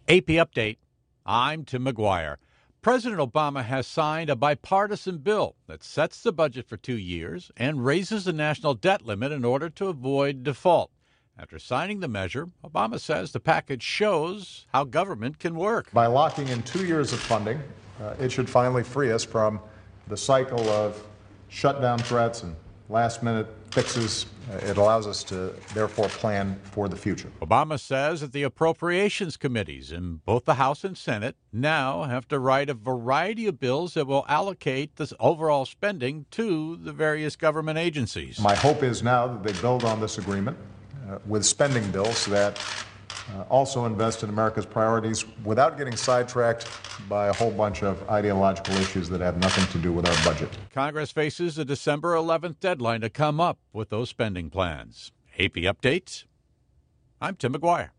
AP Update. I'm Tim McGuire. President Obama has signed a bipartisan bill that sets the budget for 2 years and raises the national debt limit in order to avoid default. After signing the measure, Obama says the package shows how government can work. By locking in 2 years of funding, it should finally free us from the cycle of shutdown threats and last-minute fixes. It allows us to, therefore, plan for the future. Obama says that the appropriations committees in both the House and Senate now have to write a variety of bills that will allocate this overall spending to the various government agencies. My hope is now that they build on this agreement with spending bills that also invest in America's priorities without getting sidetracked by a whole bunch of ideological issues that have nothing to do with our budget. Congress faces a December 11th deadline to come up with those spending plans. AP Updates. I'm Tim McGuire.